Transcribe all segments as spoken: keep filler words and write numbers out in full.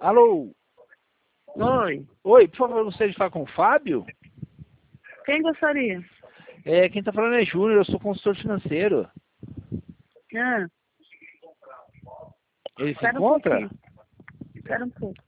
Alô? Oi. Oi, por favor, gostaria de falar com o Fábio? Quem gostaria? É, quem tá falando é Júnior, eu sou consultor financeiro. Ah, Ele se espera um encontra? pouquinho. Espera um pouco.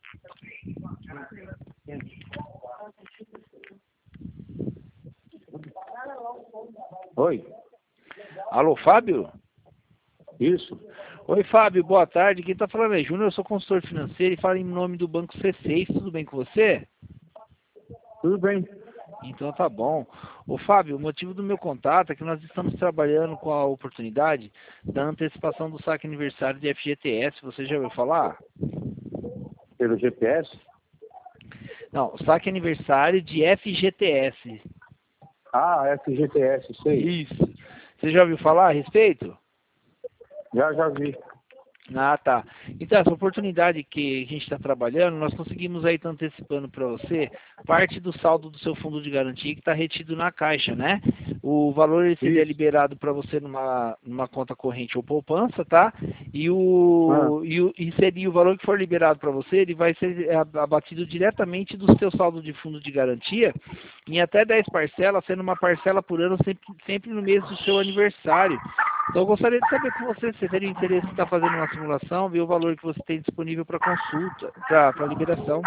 Oi, Alô, Fábio? isso. Oi, Fábio, boa tarde. Quem tá falando é Júnior, eu sou consultor financeiro e falo em nome do Banco C seis. Tudo bem com você? Tudo bem. Então tá bom. Ô Fábio, o motivo do meu contato é que nós estamos trabalhando com a oportunidade da antecipação do saque aniversário de F G T S. Você já ouviu falar? Pelo G P S? Não, saque aniversário de F G T S. Ah, F G T S, sei. Isso. Você já ouviu falar a respeito? Já, já vi. Ah, tá. Então, essa oportunidade que a gente está trabalhando, nós conseguimos aí estar antecipando para você parte do saldo do seu fundo de garantia que está retido na caixa, né? O valor ele seria Isso. liberado para você numa, numa conta corrente ou poupança, tá? E, Ah. o, e, o, e seria o valor que for liberado para você, ele vai ser abatido diretamente do seu saldo de fundo de garantia em até dez parcelas, sendo uma parcela por ano sempre, sempre no mês do seu aniversário. Então eu gostaria de saber com você se você teria interesse em estar fazendo uma simulação, ver o valor que você tem disponível para consulta, para liberação.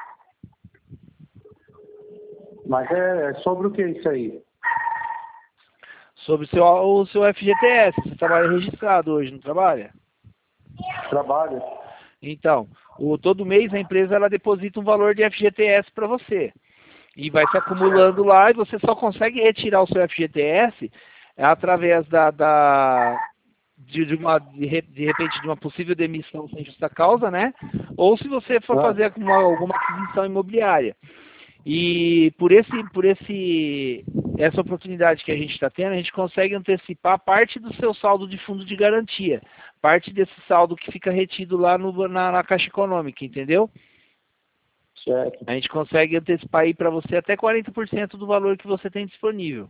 Mas é sobre o que isso aí? Sobre o seu, o seu F G T S, você trabalha registrado hoje, não trabalha? Trabalho. Então, o, todo mês a empresa ela deposita um valor de F G T S para você. E vai se acumulando lá e você só consegue retirar o seu F G T S através da, da de, de, uma, de, de repente de uma possível demissão sem justa causa, né? Ou se você for Ah. fazer uma, alguma aquisição imobiliária. E por esse, por esse, essa oportunidade que a gente está tendo, a gente consegue antecipar parte do seu saldo de fundo de garantia, parte desse saldo que fica retido lá no, na, na Caixa Econômica, entendeu? Certo. A gente consegue antecipar aí para você até quarenta por cento do valor que você tem disponível.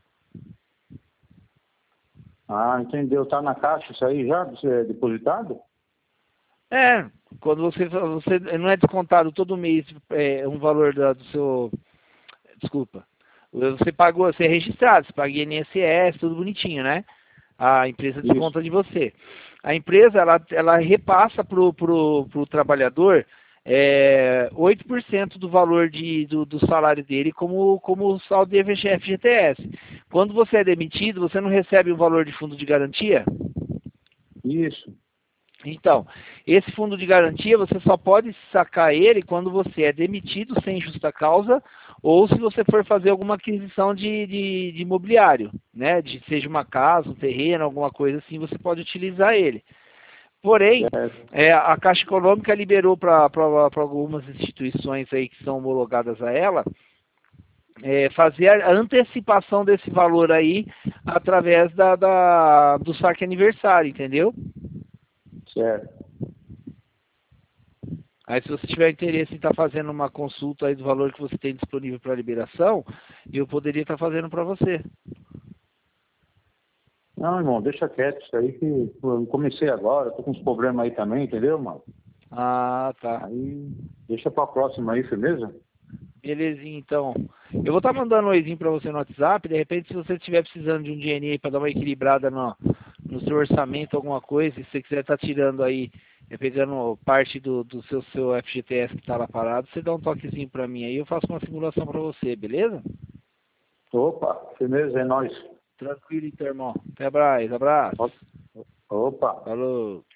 Ah, entendeu. Tá na caixa isso aí já, é depositado? É, quando você, você não é descontado todo mês é, um valor da, do seu, desculpa, você pagou, você é registrado, você paga I N S S, tudo bonitinho, né? A empresa desconta Isso. de você. A empresa, ela, ela repassa pro, pro, pro trabalhador é, oito por cento do valor de, do, do salário dele como, como saldo de F G T S. Quando você é demitido, você não recebe o valor de fundo de garantia? Isso. Então, esse fundo de garantia você só pode sacar ele quando você é demitido sem justa causa ou se você for fazer alguma aquisição de, de, de imobiliário, né? De, seja uma casa, um terreno, alguma coisa assim, você pode utilizar ele. Porém, é, a Caixa Econômica liberou para algumas instituições aí que são homologadas a ela, é, fazer a antecipação desse valor aí através da, da, do saque aniversário, entendeu? Certo. Aí se você tiver interesse em estar fazendo uma consulta aí do valor que você tem disponível para liberação, eu poderia estar fazendo para você. Não, irmão, deixa quieto isso aí que eu comecei agora, tô com uns problemas aí também, entendeu, mano? Ah, tá. Aí deixa pra próxima aí, firmeza? Belezinha, então. Eu vou estar mandando um oizinho para você no WhatsApp, de repente se você estiver precisando de um dinheirinho aí para dar uma equilibrada no, no seu orçamento, alguma coisa, se você quiser estar tirando aí, é, pegando parte do, do seu, seu F G T S que está lá parado, você dá um toquezinho para mim aí, eu faço uma simulação para você, beleza? Opa, firmeza, é nóis. Tranquilo então, irmão. Até mais, abraço. Opa. Falou.